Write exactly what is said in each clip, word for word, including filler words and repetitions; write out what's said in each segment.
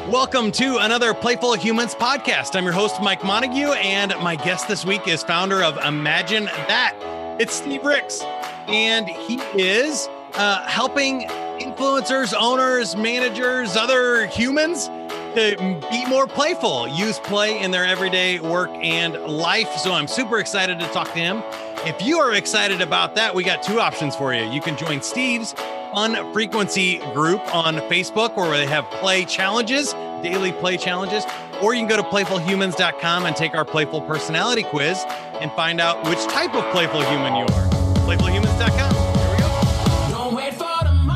Welcome to another Playful Humans podcast. I'm your host, Mike Montague, and my guest this week is founder of Imagine That. It's Steve Ricks, and he is uh, helping influencers, owners, managers, other humans to be more playful, use play in their everyday work and life. So I'm super excited to talk to him. If you are excited about that, we got two options for you. You can join Steve's Fun Frequency group on Facebook, where they have play challenges, daily play challenges, or you can go to playful humans dot com and take our playful personality quiz and find out which type of playful human you are. playful humans dot com. Here we go. Don't wait for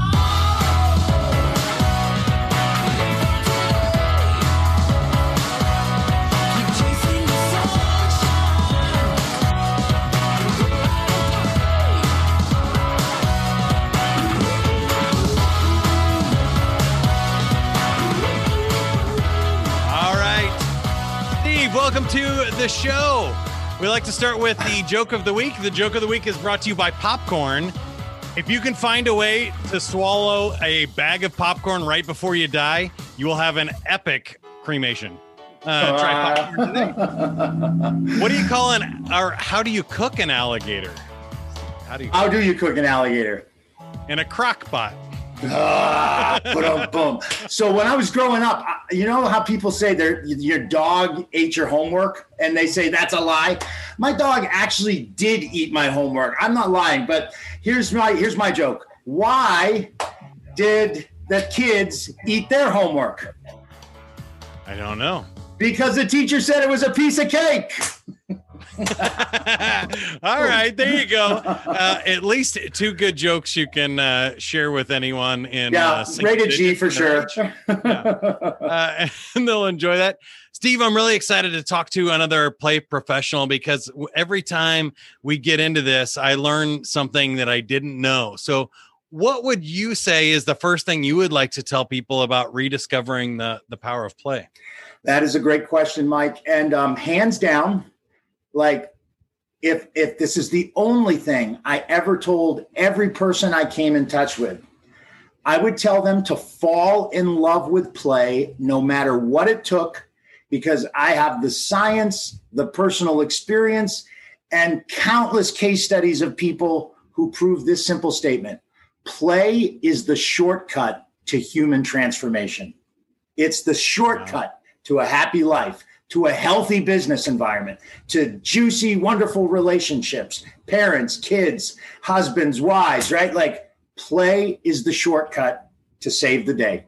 Welcome to the show. We like to start with the joke of the week. The joke of the week is brought to you by popcorn. If you can find a way to swallow a bag of popcorn right before you die, you will have an epic cremation. Uh, try popcorn today. What do you call an, or how do you cook an alligator? How do you? How do you cook an alligator? In a crock pot. Ah, boom, boom. So when I was growing up, you know how people say their your dog ate your homework, and they say that's a lie. My dog actually did eat my homework. I'm not lying, but here's my here's my joke. Why did the kids eat their homework? I don't know. Because the teacher said it was a piece of cake. All right, there you go. Uh, at least two good jokes you can uh, share with anyone in yeah, uh, rated G for sure. Yeah. Uh, and they'll enjoy that. Steve, I'm really excited to talk to another play professional because every time we get into this, I learn something that I didn't know. So what would you say is the first thing you would like to tell people about rediscovering the, the power of play? That is a great question, Mike. And um, hands down, like if if this is the only thing I ever told every person I came in touch with, I would tell them to fall in love with play no matter what it took, because I have the science, the personal experience, and countless case studies of people who prove this simple statement. Play is the shortcut to human transformation. It's the shortcut to a happy life, to a healthy business environment, to juicy, wonderful relationships, parents, kids, husbands, wives, right? Like play is the shortcut to save the day.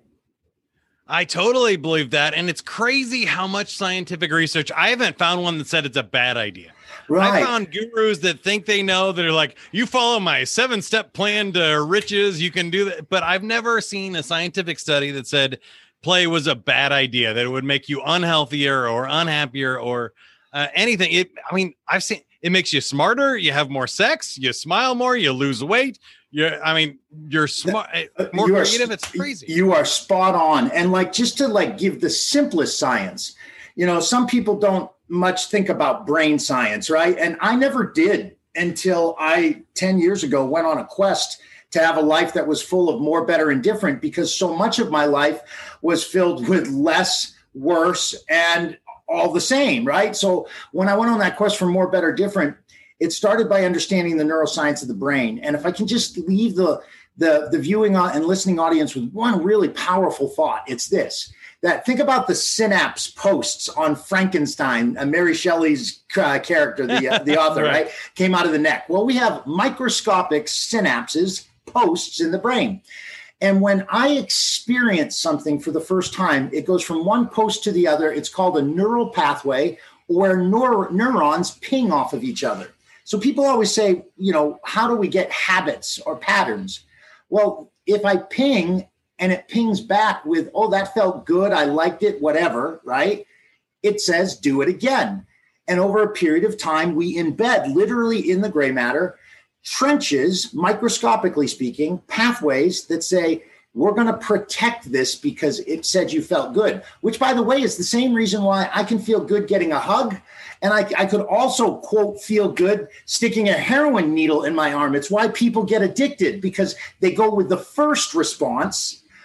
I totally believe that. And it's crazy how much scientific research, I haven't found one that said it's a bad idea. Right. I found gurus that think they know, that are like, you follow my seven step plan to riches, you can do that. But I've never seen a scientific study that said play was a bad idea, that it would make you unhealthier or unhappier or uh, anything. It, I mean, I've seen it makes you smarter. You have more sex, you smile more, you lose weight. You're, I mean, you're smart, more you are, creative. It's crazy. You are spot on. And like, just to like give the simplest science, you know, some people don't much think about brain science, right? And I never did until I, ten years ago, went on a quest to have a life that was full of more, better, and different, because so much of my life was filled with less, worse, and all the same, right? So when I went on that quest for more, better, different, it started by understanding the neuroscience of the brain. And if I can just leave the, the, the viewing and listening audience with one really powerful thought, it's this. That think about the synapse posts on Frankenstein, uh, Mary Shelley's uh, character, the, uh, the author, right. right, came out of the neck. Well, we have microscopic synapses, posts in the brain. And when I experience something for the first time, it goes from one post to the other. It's called a neural pathway, where neur- neurons ping off of each other. So people always say, you know, how do we get habits or patterns? Well, if I ping and it pings back with, oh, that felt good, I liked it, whatever, right? It says, do it again. And over a period of time, we embed literally in the gray matter trenches, microscopically speaking, pathways that say, we're going to protect this because it said you felt good, which, by the way, is the same reason why I can feel good getting a hug. And I, I could also, quote, feel good sticking a heroin needle in my arm. It's why people get addicted, because they go with the first response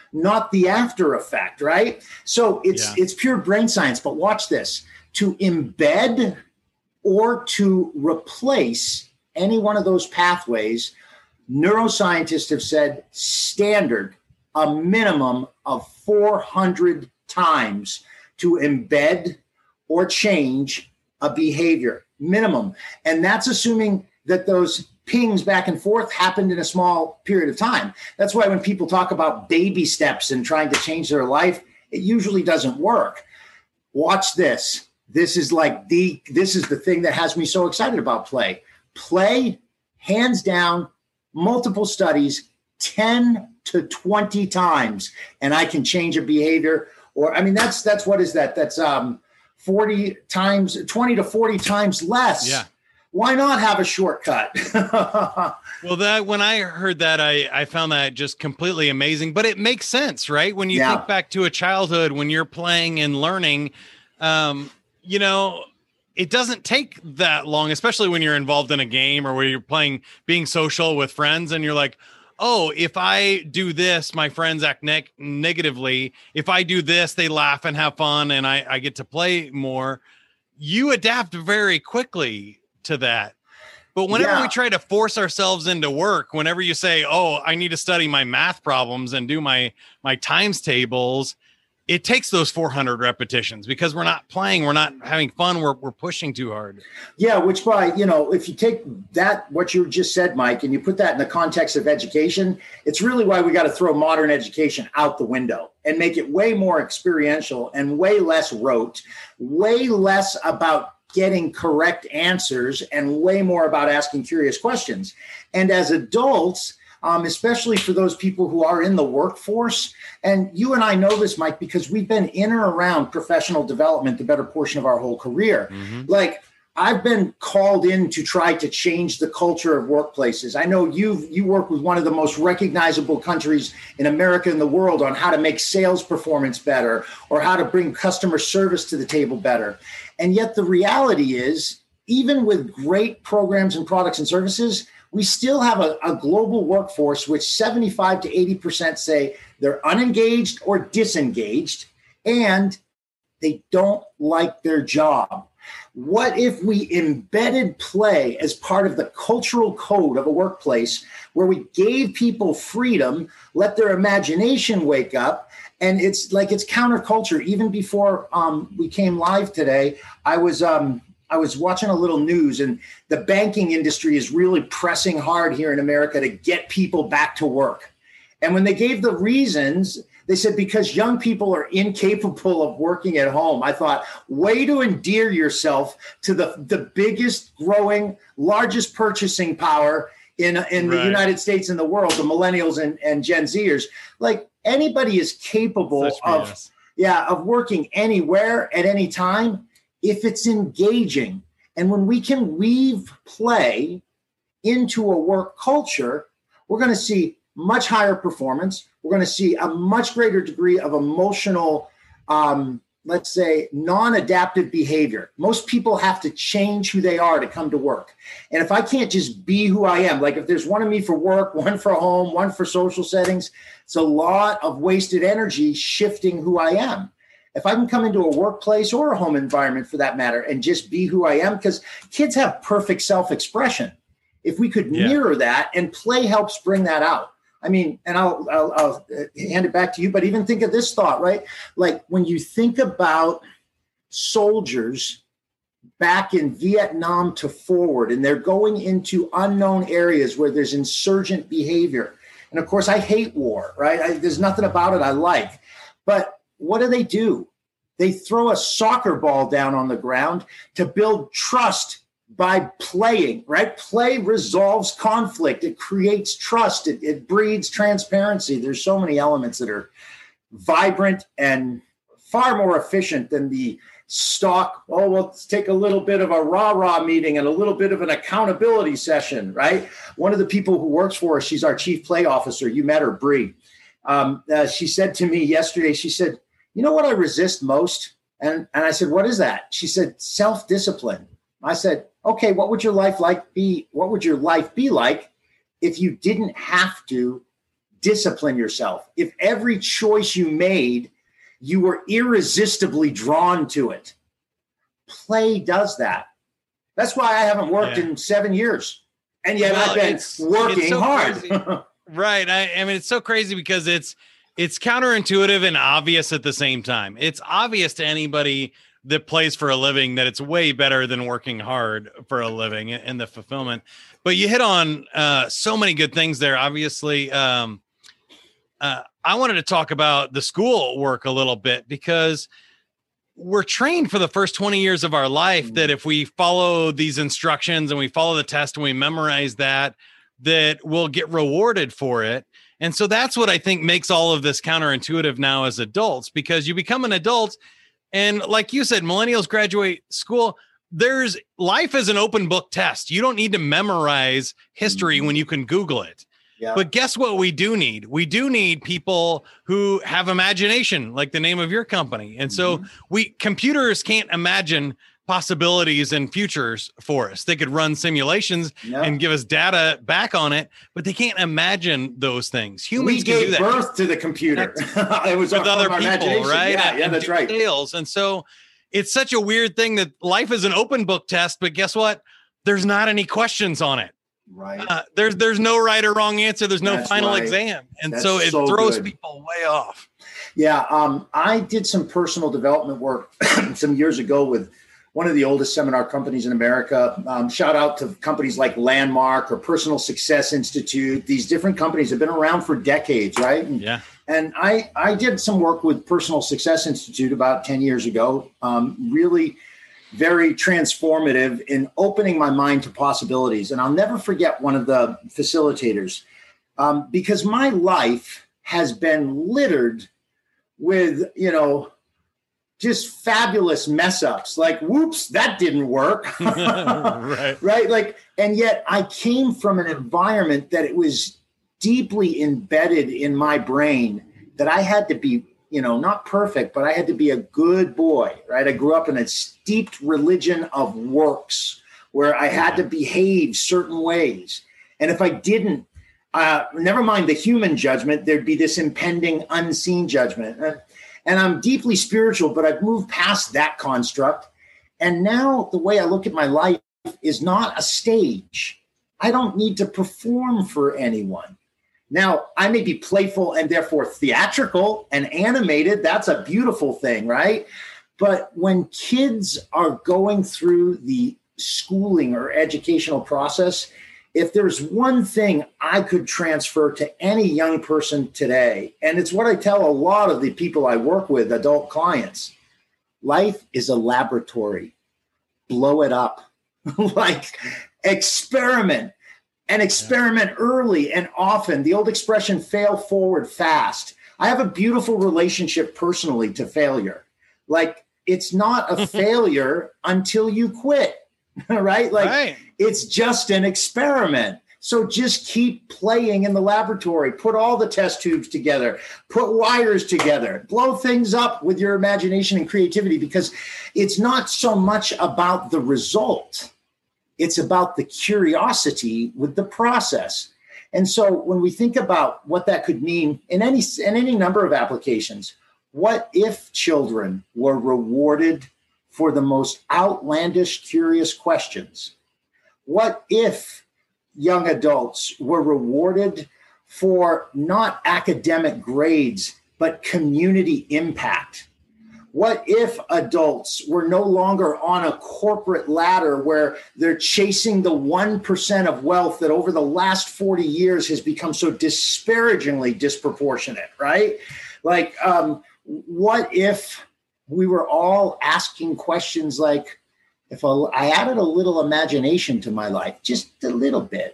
not the after effect, right? So it's Yeah. it's pure brain science. But watch this. To embed or to replace any one of those pathways, neuroscientists have said standard a minimum of four hundred times to embed or change a behavior, minimum. And that's assuming that those pings back and forth happened in a small period of time. That's why when people talk about baby steps and trying to change their life, it usually doesn't work. Watch this. This is like the, this is the thing that has me so excited about play. Play, hands down, multiple studies, ten to twenty times, and I can change a behavior. Or, I mean, that's, that's, what is that? That's um, forty times, twenty to forty times less. Yeah. Why not have a shortcut? Well, that when I heard that, I, I found that just completely amazing, but it makes sense, right? When you Yeah. think back to a childhood, when you're playing and learning, um, you know, it doesn't take that long, especially when you're involved in a game or where you're playing, being social with friends, and you're like, oh, if I do this, my friends act ne- negatively. If I do this, they laugh and have fun, and I, I get to play more. You adapt very quickly to that. But whenever Yeah. we try to force ourselves into work, whenever you say, oh, I need to study my math problems and do my, my times tables, it takes those four hundred repetitions because we're not playing. We're not having fun. We're, we're pushing too hard. Yeah, which by, you know, if you take that, what you just said, Mike, and you put that in the context of education, it's really why we got to throw modern education out the window and make it way more experiential and way less rote, way less about getting correct answers and way more about asking curious questions. And as adults, um, especially for those people who are in the workforce, and you and I know this, Mike, because we've been in or around professional development the better portion of our whole career. Mm-hmm. Like, I've been called in to try to change the culture of workplaces. I know you you work with one of the most recognizable countries in America and the world on how to make sales performance better or how to bring customer service to the table better. And yet the reality is, even with great programs and products and services, we still have a, a global workforce which seventy-five to eighty percent say they're unengaged or disengaged, and they don't like their job. What if we embedded play as part of the cultural code of a workplace where we gave people freedom, let their imagination wake up? And it's like it's counterculture. Even before um, we came live today, I was um, I was watching a little news, and the banking industry is really pressing hard here in America to get people back to work. And when they gave the reasons, they said, because young people are incapable of working at home. I thought, way to endear yourself to the, the biggest growing, largest purchasing power in, in Right. the United States and the world, the millennials and, and Gen Zers. Like, anybody is capable Such of, B S. yeah, of working anywhere at any time if it's engaging. And when we can weave play into a work culture, we're going to see much higher performance. We're going to see a much greater degree of emotional, um, let's say, non-adaptive behavior. Most people have to change who they are to come to work. And if I can't just be who I am, like if there's one of me for work, one for home, one for social settings, it's a lot of wasted energy shifting who I am. If I can come into a workplace or a home environment for that matter and just be who I am, because kids have perfect self-expression. If we could Yeah. mirror that, and play helps bring that out. I mean, and I'll, I'll, I'll hand it back to you, but even think of this thought, right? Like when you think about soldiers back in Vietnam to forward, and they're going into unknown areas where there's insurgent behavior. And of course, I hate war, right? I, there's nothing about it I like. But what do they do? They throw a soccer ball down on the ground to build trust by playing, right? Play resolves conflict. It creates trust. It, it breeds transparency. There's so many elements that are vibrant and far more efficient than the stock, oh, well, let's take a little bit of a rah-rah meeting and a little bit of an accountability session, right? One of the people who works for us, she's our chief play officer. You met her, Bree. Um, uh, she said to me yesterday, she said, you know what I resist most? And, and I said, what is that? She said, self-discipline. I said, okay, what would your life like be? What would your life be like if you didn't have to discipline yourself. If every choice you made, you were irresistibly drawn to it. Play does that. That's why I haven't worked yeah. in seven years. And yet well, I've been it's, working it's so hard. Right. I, I mean, it's so crazy because it's it's counterintuitive and obvious at the same time. It's obvious to anybody that plays for a living that it's way better than working hard for a living and the fulfillment. But you hit on uh, so many good things there. Obviously, um, uh, I wanted to talk about the school work a little bit because we're trained for the first twenty years of our life that if we follow these instructions and we follow the test and we memorize that, that we'll get rewarded for it. And so that's what I think makes all of this counterintuitive now as adults, because you become an adult and like you said, millennials graduate school. There's life is an open book test. You don't need to memorize history mm-hmm. when you can Google it. Yeah. But guess what we do need? We do need people who have imagination, like the name of your company. And so mm-hmm. we computers can't imagine possibilities and futures for us. They could run simulations no. and give us data back on it, but they can't imagine those things. Humans we can gave do that. birth to the computer. It was with other people, right? Yeah, yeah and that's right. Sales. And so it's such a weird thing that life is an open book test, but guess what? There's not any questions on it. Right. Uh, there's there's no right or wrong answer. There's no That's final right. exam. And That's so it so throws good. people way off. Yeah. Um, I did some personal development work some years ago with one of the oldest seminar companies in America. Um, shout out to companies like Landmark or Personal Success Institute. These different companies have been around for decades, right? And, yeah. And I, I did some work with Personal Success Institute about ten years ago. Um, really very transformative in opening my mind to possibilities. And I'll never forget one of the facilitators um, because my life has been littered with, you know, just fabulous mess ups like, whoops, that didn't work. right. Right. Like, and yet I came from an environment that it was deeply embedded in my brain that I had to be, you know, not perfect, but I had to be a good boy, right? I grew up in a steeped religion of works where I had to behave certain ways. And if I didn't, uh, never mind the human judgment, there'd be this impending unseen judgment. Uh, and I'm deeply spiritual, but I've moved past that construct. And now the way I look at my life is not a stage. I don't need to perform for anyone. Now, I may be playful and therefore theatrical and animated. That's a beautiful thing, right? But when kids are going through the schooling or educational process, if there's one thing I could transfer to any young person today, and it's what I tell a lot of the people I work with, adult clients, life is a laboratory. Blow it up. Like, experiment. And experiment early and often. The old expression, fail forward fast. I have a beautiful relationship personally to failure. Like, it's not a failure until you quit, right? Like, right. It's just an experiment. So just keep playing in the laboratory. Put all the test tubes together. Put wires together. Blow things up with your imagination and creativity, because it's not so much about the result. It's about the curiosity with the process. And so when we think about what that could mean in any, in any number of applications, what if children were rewarded for the most outlandish, curious questions? What if young adults were rewarded for not academic grades, but community impact? What if adults were no longer on a corporate ladder where they're chasing the one percent of wealth that over the last forty years has become so disparagingly disproportionate, right? Like, um, what if we were all asking questions like, if I added a little imagination to my life, just a little bit,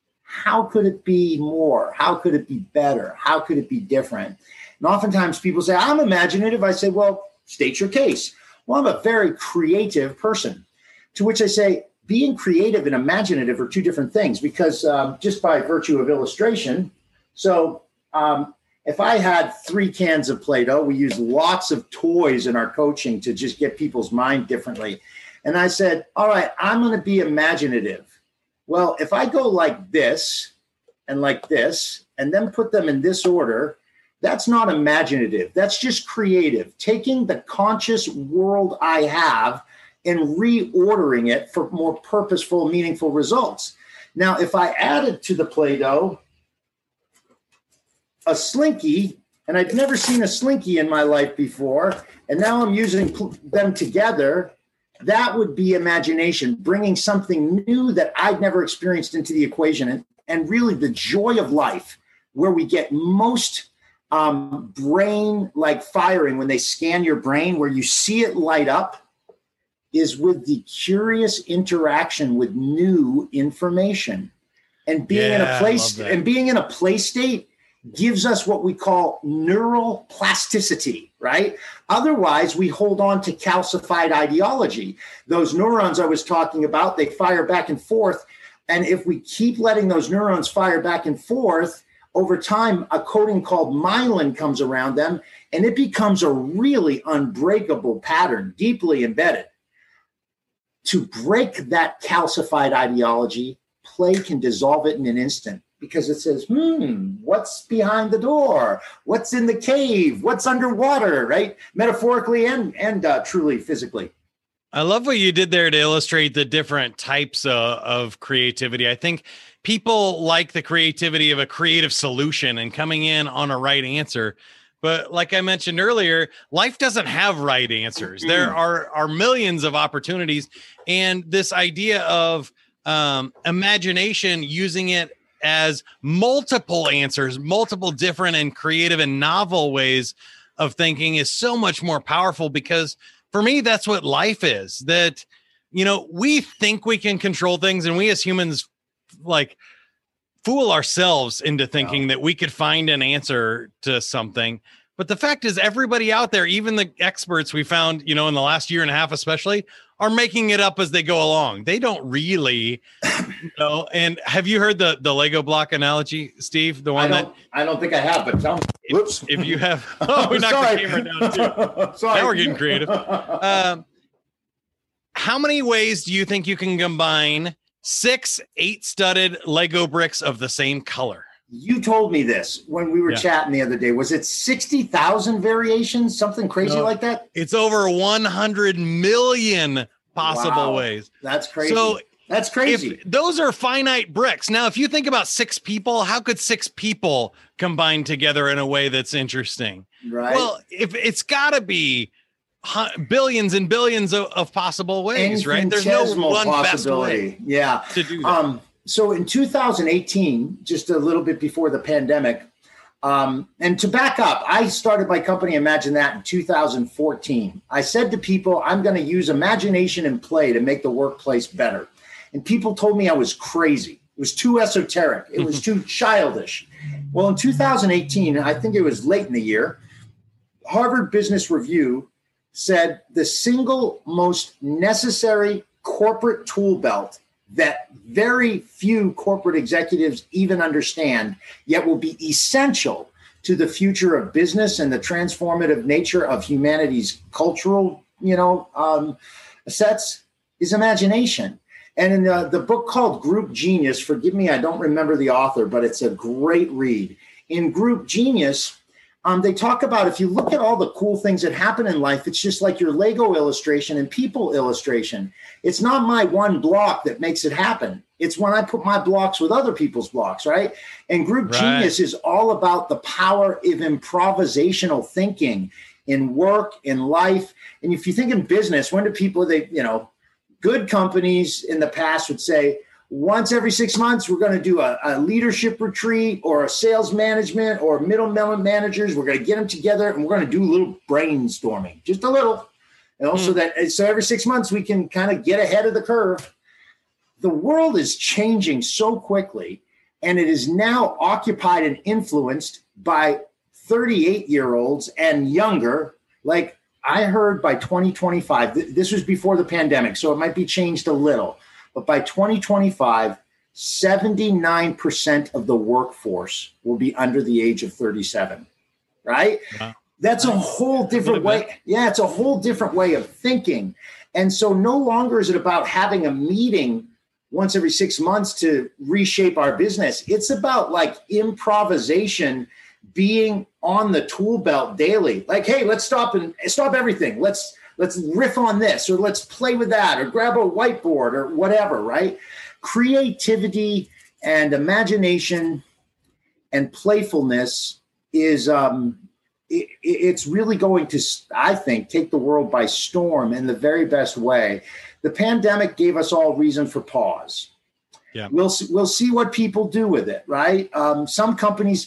how could it be more? How could it be better? How could it be different? And oftentimes people say, I'm imaginative. I say, well, state your case. Well, I'm a very creative person. To which I say, being creative and imaginative are two different things, because um, just by virtue of illustration. So um, if I had three cans of Play-Doh, we use lots of toys in our coaching to just get people's mind differently. And I said, all right, I'm going to be imaginative. Well, if I go like this, and like this, and then put them in this order, that's not imaginative. That's just creative. Taking the conscious world I have and reordering it for more purposeful, meaningful results. Now, if I added to the Play-Doh a Slinky, and I'd never seen a Slinky in my life before, and now I'm using pl- them together, that would be imagination, bringing something new that I'd never experienced into the equation. And, and really the joy of life, where we get most um, brain like firing when they scan your brain, where you see it light up, is with the curious interaction with new information. And being Yeah, in a place I love that. and being in a play state gives us what we call neural plasticity, right? Otherwise, we hold on to calcified ideology. Those neurons I was talking about, they fire back and forth. And if we keep letting those neurons fire back and forth, over time, a coating called myelin comes around them, and it becomes a really unbreakable pattern, deeply embedded. To break that calcified ideology, play can dissolve it in an instant. Because it says, hmm, what's behind the door? What's in the cave? What's underwater, right? Metaphorically and, and uh, truly physically. I love what you did there to illustrate the different types of, of creativity. I think people like the creativity of a creative solution and coming in on a right answer. But like I mentioned earlier, life doesn't have right answers. There are, are millions of opportunities. And this idea of um, imagination, using it as multiple answers, multiple different and creative and novel ways of thinking is so much more powerful, because for me, that's what life is. That, you know, we think we can control things, and we as humans like fool ourselves into thinking Wow. that we could find an answer to something. But the fact is, everybody out there, even the experts we found, you know, in the last year and a half, especially, are making it up as they go along. They don't really, you know. And have you heard the, the Lego block analogy, Steve? The I one don't, that I don't think I have, but tell me. Whoops. if you have, oh, we knocked Sorry. the camera down too. Sorry. Now we're getting creative. Um, how many ways do you think you can combine six eight-studded Lego bricks of the same color? You told me this when we were Yeah. chatting the other day. Was it sixty thousand variations? Something crazy No. like that? It's over one hundred million possible Wow. ways. That's crazy. So That's crazy. if those are finite bricks. Now, if you think about six people, how could six people combine together in a way that's interesting? Right. Well, if it's got to be hu- billions and billions of, of possible ways, right? There's no Infinitesimal one best way Yeah. to do that. Um, so in two thousand eighteen, just a little bit before the pandemic, um, and to back up, I started my company Imagine That in two thousand fourteen. I said to people, I'm going to use imagination and play to make the workplace better. And people told me I was crazy. It was too esoteric. It was too childish. Well, in two thousand eighteen, I think it was late in the year, Harvard Business Review said the single most necessary corporate tool belt that very few corporate executives even understand, yet will be essential to the future of business and the transformative nature of humanity's cultural, you know, um, sets, is imagination. And in the, the book called Group Genius, forgive me, I don't remember the author, but it's a great read. In Group Genius, um, they talk about, if you look at all the cool things that happen in life, it's just like your Lego illustration and people illustration. It's not my one block that makes it happen. It's when I put my blocks with other people's blocks, right? And Group Right. Genius is all about the power of improvisational thinking in work, in life. And if you think in business, when do people, they, you know, good companies in the past would say, once every six months, we're going to do a, a leadership retreat or a sales management or middle managers. We're going to get them together and we're going to do a little brainstorming, just a little, you know, mm. so that so every six months we can kind of get ahead of the curve. The world is changing so quickly, and it is now occupied and influenced by thirty-eight-year-olds and younger. Like I heard by twenty twenty-five, th- this was before the pandemic, so it might be changed a little. But by twenty twenty-five, seventy-nine percent of the workforce will be under the age of thirty-seven, right? Wow. That's a whole different way. Yeah, it's a whole different way of thinking. And so no longer is it about having a meeting once every six months to reshape our business. It's about like improvisation, being on the tool belt daily. Like, hey, let's stop and stop everything. Let's let's riff on this, or let's play with that, or grab a whiteboard or whatever, right? Creativity and imagination and playfulness is um, it, it's really going to, I think, take the world by storm in the very best way. The pandemic gave us all reason for pause. Yeah, we'll we'll see what people do with it, right? Um, some companies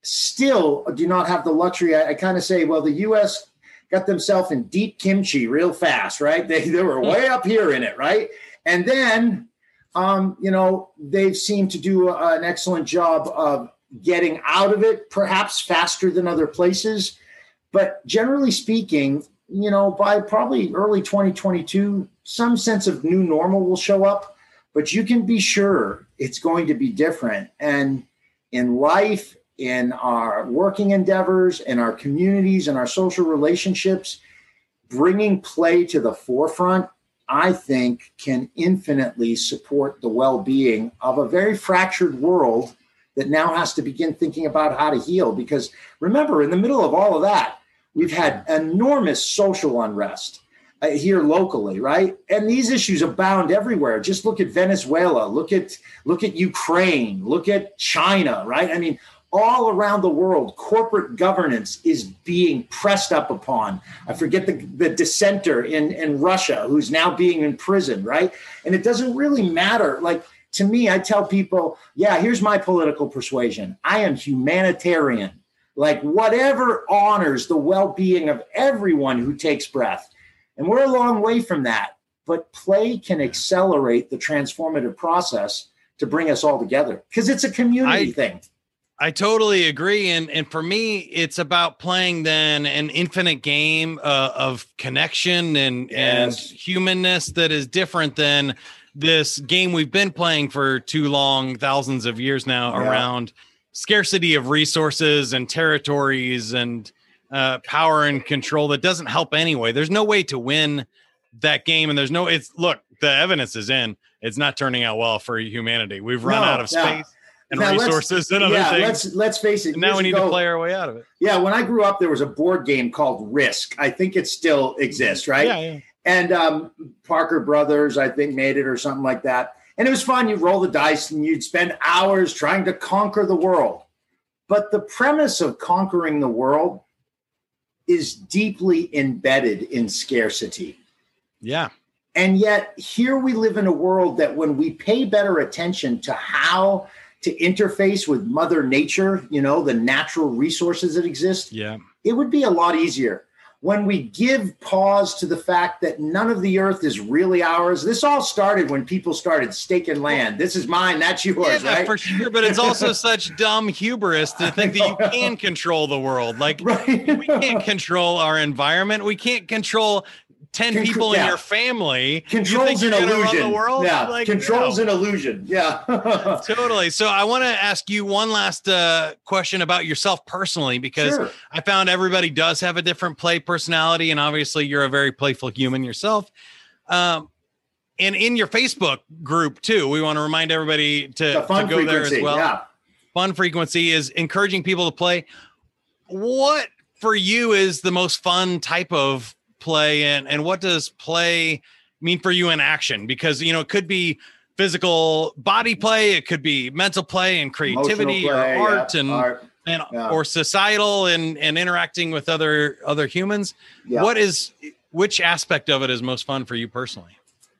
still do not have the luxury. I, I kind of say, well, the U S got themselves in deep kimchi real fast, right? They they were way up here in it, right? And then, um, you know, they've seemed to do a, an excellent job of getting out of it, perhaps faster than other places. But generally speaking, you know, by probably early twenty twenty-two, some sense of new normal will show up. But you can be sure it's going to be different. And in life, in our working endeavors, in our communities, in our social relationships, bringing play to the forefront, I think, can infinitely support the well-being of a very fractured world that now has to begin thinking about how to heal. Because remember, in the middle of all of that, we've had enormous social unrest uh, here locally, right? And these issues abound everywhere. Just look at Venezuela, look at look at Ukraine, look at China, right? I mean, all around the world, corporate governance is being pressed up upon. I forget the, the dissenter in, in Russia who's now being imprisoned, right? And it doesn't really matter. Like, to me, I tell people, yeah, here's my political persuasion. I am humanitarian. Like, whatever honors the well-being of everyone who takes breath. And we're a long way from that. But play can accelerate the transformative process to bring us all together, because it's a community I- thing. I totally agree. And and for me, it's about playing then an infinite game uh, of connection and, yes. and humanness that is different than this game we've been playing for too long, thousands of years now, yeah. around scarcity of resources and territories and uh, power and control that doesn't help anyway. There's no way to win that game. And there's no, it's look, the evidence is in, it's not turning out well for humanity. We've run no, out of space. Yeah. And now resources and other yeah, things. Let's let's face it. And now we need ago, to play our way out of it. Yeah, when I grew up, there was a board game called Risk. I think it still exists, right? Yeah, yeah. And um, Parker Brothers, I think, made it or something like that. And it was fun. You'd roll the dice and you'd spend hours trying to conquer the world. But the premise of conquering the world is deeply embedded in scarcity. Yeah. And yet here we live in a world that when we pay better attention to how to interface with Mother Nature, you know, the natural resources that exist, yeah, it would be a lot easier. When we give pause to the fact that none of the earth is really ours. This all started when people started staking land. This is mine, that's yours, yeah, right? For sure, but it's also such dumb hubris to think that you can control the world. Like, right. We can't control our environment. We can't control ten Contr- people in yeah. your family. Control's an illusion. The world? Yeah. Like, Control's no. an illusion. Yeah. Totally. So I want to ask you one last uh, question about yourself personally, because sure. I found everybody does have a different play personality. And obviously you're a very playful human yourself. Um, and in your Facebook group too, we want to remind everybody to, to go frequency. there as well. Yeah. Fun frequency is encouraging people to play. What for you is the most fun type of play, and and what does play mean for you in action? Because, you know, it could be physical body play, it could be mental play and creativity, play, or art, yeah, and art, and yeah. or societal and and interacting with other other humans. Yeah. What is which aspect of it is most fun for you personally?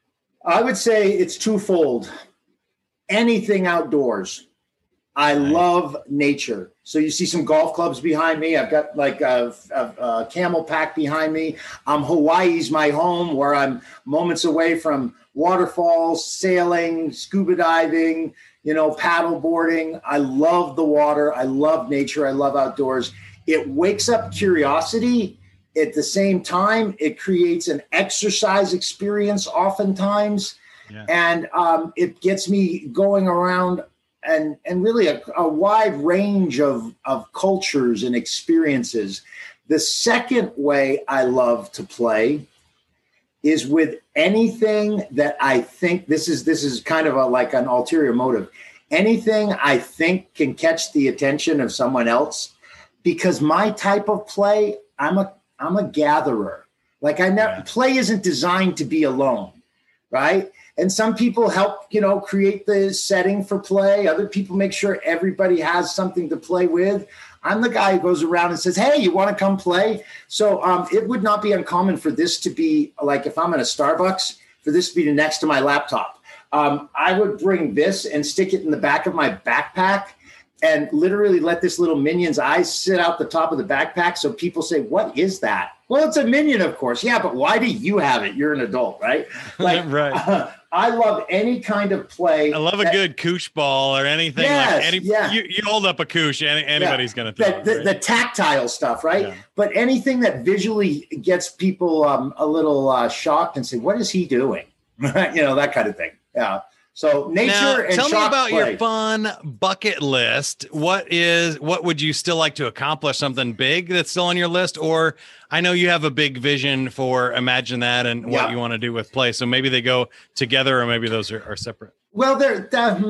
I would say it's twofold. Anything outdoors. I nice. love nature. So you see some golf clubs behind me. I've got like a, a, a camel pack behind me. Um, Hawaii's my home, where I'm moments away from waterfalls, sailing, scuba diving, you know, paddle boarding. I love the water. I love nature. I love outdoors. It wakes up curiosity. At the same time, it creates an exercise experience oftentimes. Yeah. And um, it gets me going around and and really a, a wide range of, of cultures and experiences. The second way I love to play is with anything that I think this is this is kind of a, like an ulterior motive. Anything I think can catch the attention of someone else, because my type of play, I'm a I'm a gatherer. Like I never yeah. play isn't designed to be alone, right? And some people help, you know, create the setting for play. Other people make sure everybody has something to play with. I'm the guy who goes around and says, hey, you want to come play? So um, it would not be uncommon for this to be like, if I'm in a Starbucks, for this to be next to my laptop. Um, I would bring this and stick it in the back of my backpack and literally let this little minion's eyes sit out the top of the backpack. So people say, what is that? Well, it's a minion, of course. Yeah, but why do you have it? You're an adult, right? Like, right. Uh, I love any kind of play. I love a that, good koosh ball or anything. Yes, like any, yeah. you, you hold up a koosh, any, anybody's yeah. going to throw the, it. Right? The tactile stuff, right? Yeah. But anything that visually gets people um, a little uh, shocked and say, what is he doing? you know, that kind of thing. Yeah. So nature now, and tell me about play. your fun bucket list. What is what would you still like to accomplish? Something big that's still on your list? Or I know you have a big vision for Imagine That and what yeah. you want to do with play. So maybe they go together, or maybe those are, are separate. Well, there.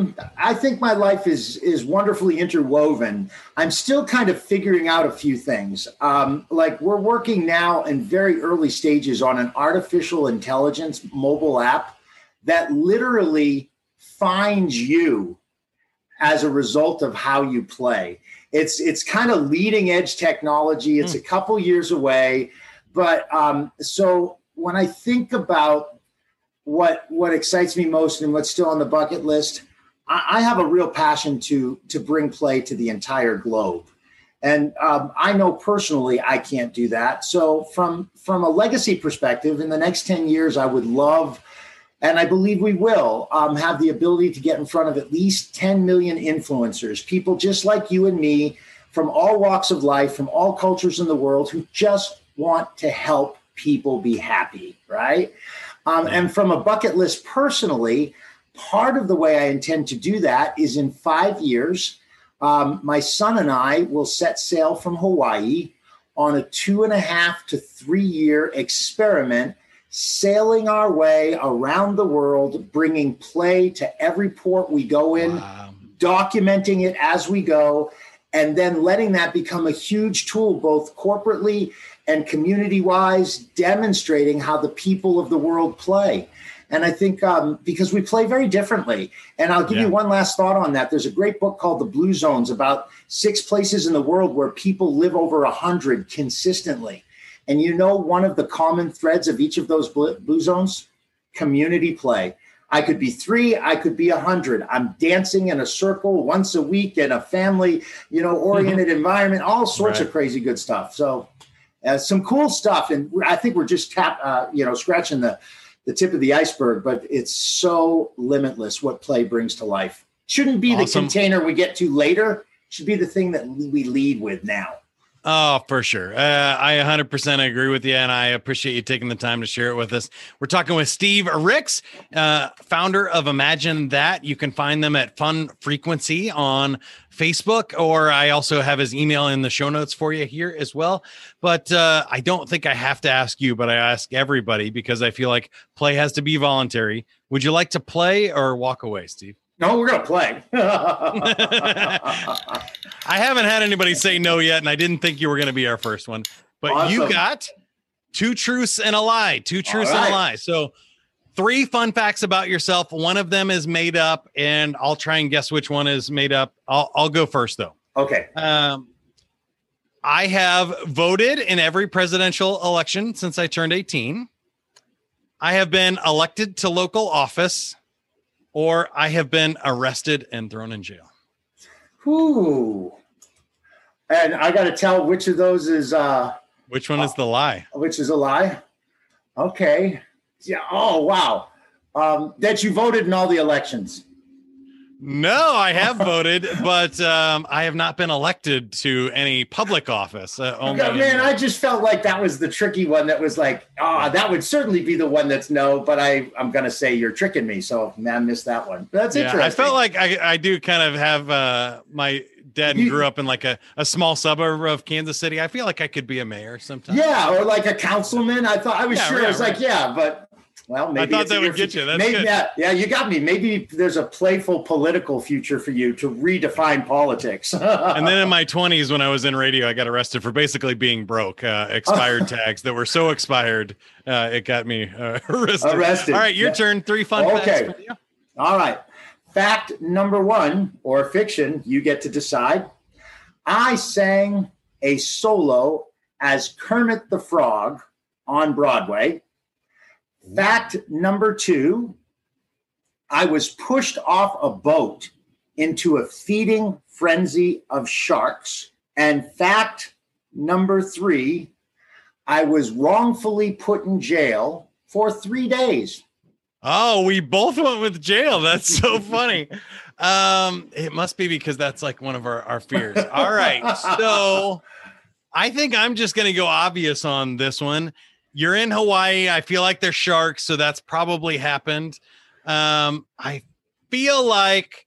I think my life is is wonderfully interwoven. I'm still kind of figuring out a few things. Um, like we're working now in very early stages on an artificial intelligence mobile app that literally finds you as a result of how you play. It's it's kind of leading edge technology. It's mm. a couple years away, but um, so when I think about what what excites me most and what's still on the bucket list, I, I have a real passion to to bring play to the entire globe. And um, I know personally I can't do that. So from from a legacy perspective, in the next ten years, I would love, and I believe we will, um, have the ability to get in front of at least ten million influencers, people just like you and me, from all walks of life, from all cultures in the world, who just want to help people be happy, right? Um, and from a bucket list personally, part of the way I intend to do that is in five years, um, my son and I will set sail from Hawaii on a two and a half to three year experiment, sailing our way around the world, bringing play to every port we go in, wow. documenting it as we go, and then letting that become a huge tool, both corporately and community-wise, demonstrating how the people of the world play. And I think um, because we play very differently. And I'll give yeah. you one last thought on that. There's a great book called The Blue Zones about six places in the world where people live over a hundred consistently. And you know, one of the common threads of each of those blue zones? Community play. I could be three, I could be a hundred. I'm dancing in a circle once a week in a family, you know, oriented environment, all sorts right. of crazy good stuff. So uh, some cool stuff. And I think we're just tap, uh, you know, scratching the, the tip of the iceberg, but it's so limitless what play brings to life. Shouldn't be awesome. The container we get to later. Should be the thing that we lead with now. Oh, for sure. Uh, I one hundred percent agree with you, and I appreciate you taking the time to share it with us. We're talking with Steve Ricks, uh, founder of Imagine That. You can find them at Fun Frequency on Facebook, or I also have his email in the show notes for you here as well. But uh, I don't think I have to ask you, but I ask everybody because I feel like play has to be voluntary. Would you like to play or walk away, Steve? No, we're going to play. I haven't had anybody say no yet, and I didn't think you were going to be our first one. But awesome. You got two truths and a lie. Two truths right. and a lie. So three fun facts about yourself. One of them is made up, and I'll try and guess which one is made up. I'll, I'll go first, though. Okay. Um, I have voted in every presidential election since I turned eighteen. I have been elected to local office. Or I have been arrested and thrown in jail. Ooh. And I got to tell which of those is... Uh, which one is the lie? Which is a lie? Okay. Yeah. Oh, wow. Um, that you voted in all the elections. No, I have voted, but um, I have not been elected to any public office. Uh, only God, man, I just felt like that was the tricky one that was like, ah, oh, that would certainly be the one that's no, but I, I'm going to say you're tricking me. So, man, I missed that one. That's yeah, interesting. I felt like I, I do kind of have uh, my dad you, grew up in like a, a small suburb of Kansas City. I feel like I could be a mayor sometime. Yeah, or like a councilman. I thought I was yeah, sure. Yeah, I was right. like, yeah, but Well, maybe I thought that would get you. That's maybe, good. Yeah, yeah, you got me. Maybe there's a playful political future for you to redefine politics. And then in my twenties, when I was in radio, I got arrested for basically being broke. Uh, expired tags that were so expired, uh, it got me uh, arrested. Arrested. All right, your yeah. turn. Three fun okay. facts for you. All right. Fact number one, or fiction, you get to decide. I sang a solo as Kermit the Frog on Broadway. Fact number two, I was pushed off a boat into a feeding frenzy of sharks. And fact number three, I was wrongfully put in jail for three days. Oh, we both went with jail. That's so funny. Um, it must be because that's like one of our, our fears. All right. So I think I'm just going to go obvious on this one. You're in Hawaii. I feel like there's sharks, so that's probably happened. Um, I feel like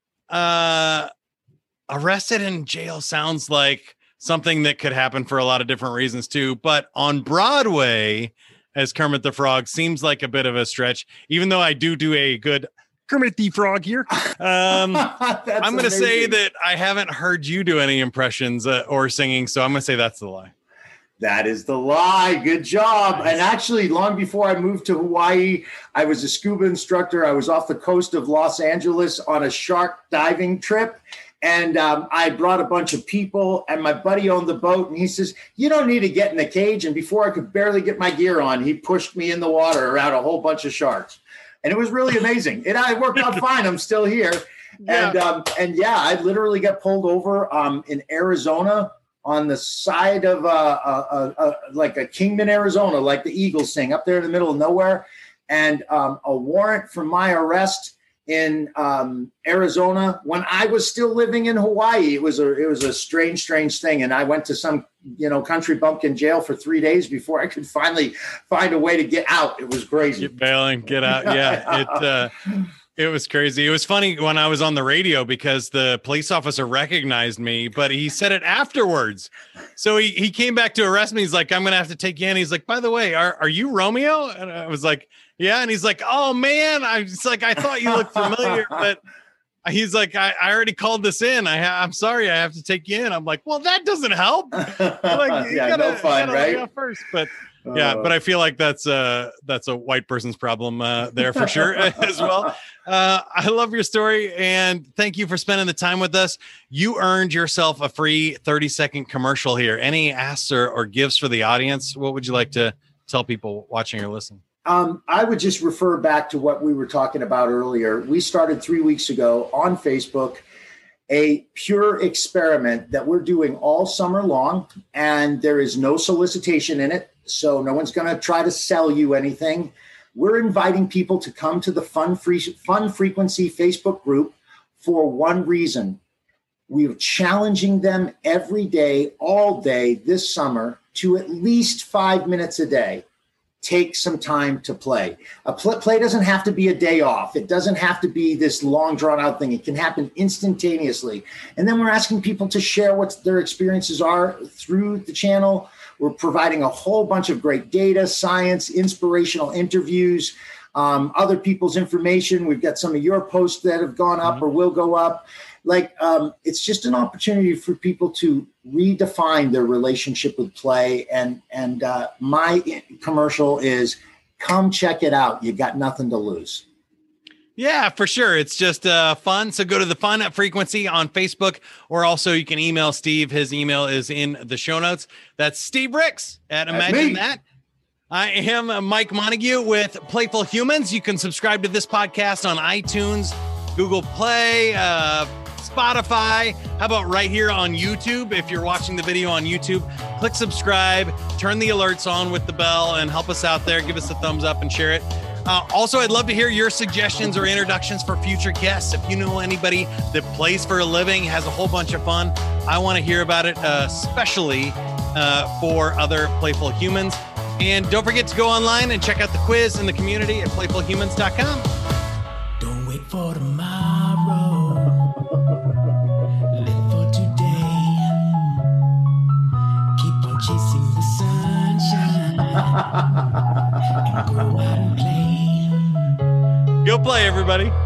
uh, arrested in jail sounds like something that could happen for a lot of different reasons too. But on Broadway, as Kermit the Frog, seems like a bit of a stretch, even though I do do a good Kermit the Frog here. Um, I'm going to say that I haven't heard you do any impressions uh, or singing, so I'm going to say that's the lie. That is the lie. Good job. Nice. And actually, long before I moved to Hawaii, I was a scuba instructor. I was off the coast of Los Angeles on a shark diving trip. And um, I brought a bunch of people, and my buddy owned the boat. And he says, you don't need to get in the cage. And before I could barely get my gear on, he pushed me in the water around a whole bunch of sharks. And it was really amazing. It I worked out fine. I'm still here. Yeah. And um, and yeah, I literally got pulled over um, in Arizona on the side of uh, uh, uh, uh, like a Kingman, Arizona, like the Eagles sing, up there in the middle of nowhere. And um, a warrant for my arrest in um, Arizona when I was still living in Hawaii. It was a it was a strange, strange thing. And I went to some, you know, country bumpkin jail for three days before I could finally find a way to get out. It was crazy. Get bailing, get out. Yeah. It, uh, It was crazy. It was funny when I was on the radio because the police officer recognized me, but he said it afterwards. So he, he came back to arrest me. He's like, I'm going to have to take you in. He's like, by the way, are, are you Romeo? And I was like, yeah. And he's like, oh man. I was like, I thought you looked familiar, but he's like, I, I already called this in. I ha- I'm sorry. I have to take you in. I'm like, well, that doesn't help. Like, you yeah, gotta, no fun, right? First, but yeah, but I feel like that's uh that's a white person's problem uh, there for sure as well. Uh, I love your story and thank you for spending the time with us. You earned yourself a free thirty second commercial here. Any asks or, or gifts for the audience? What would you like to tell people watching or listening? Um, I would just refer back to what we were talking about earlier. We started three weeks ago on Facebook a pure experiment that we're doing all summer long, and there is no solicitation in it. So no one's going to try to sell you anything. We're inviting people to come to the Fun Free Fun Frequency Facebook group for one reason. We're challenging them every day, all day this summer to at least five minutes a day. Take some time to play. A pl- play doesn't have to be a day off. It doesn't have to be this long drawn out thing. It can happen instantaneously. And then we're asking people to share what their experiences are through the channel. We're providing a whole bunch of great data, science, inspirational interviews, um, other people's information. We've got some of your posts that have gone up mm-hmm. or will go up. Like, um, it's just an opportunity for people to redefine their relationship with play. And, and uh, my commercial is come check it out. You got nothing to lose. Yeah, for sure. It's just uh, fun. So go to the Fun Frequency on Facebook, or also you can email Steve. His email is in the show notes. That's Steve Ricks at Imagine That. I am Mike Montague with Playful Humans. You can subscribe to this podcast on iTunes, Google Play, uh, Spotify. How about right here on YouTube? If you're watching the video on YouTube, click subscribe, turn the alerts on with the bell, and help us out there. Give us a thumbs up and share it. Uh, also, I'd love to hear your suggestions or introductions for future guests. If you know anybody that plays for a living, has a whole bunch of fun, I want to hear about it, uh, especially uh, for other Playful Humans. And don't forget to go online and check out the quiz in the community at playful humans dot com. Don't wait for tomorrow. Live for today. Keep on chasing the sunshine and go out and play. play, everybody.